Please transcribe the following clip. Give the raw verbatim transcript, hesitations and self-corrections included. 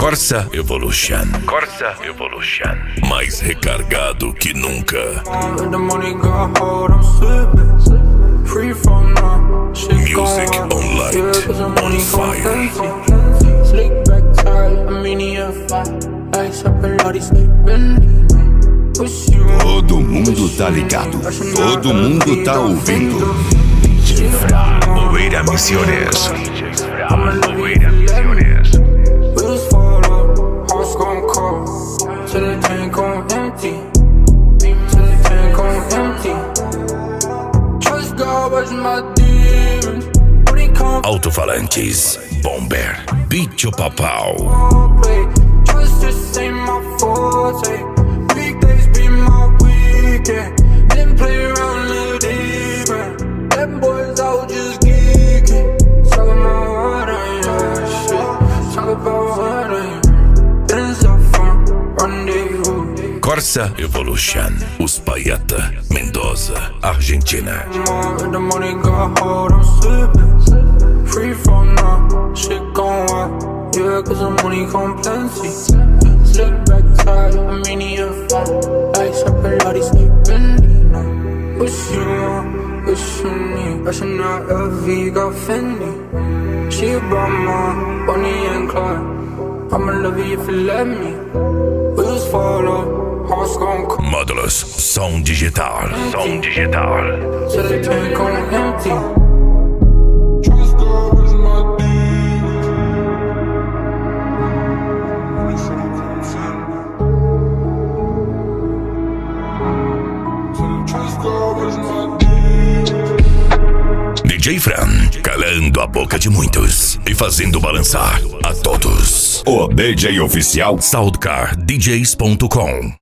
Corsa Evolution. Corsa Evolution. Mais recargado que nunca. Music on light, on fire. Todo mundo tá ligado, todo mundo tá ouvindo. Moreira Misiones. Moreira Misiones. Alto-falantes, Bomber, Bicho Papau. Corsa Evolution, Uspallata, Mendoza, Argentina. Módulos, som digital, som digital. D J Fran, calando a boca de muitos e fazendo balançar a todos. O D J oficial Soundcar D Js ponto com.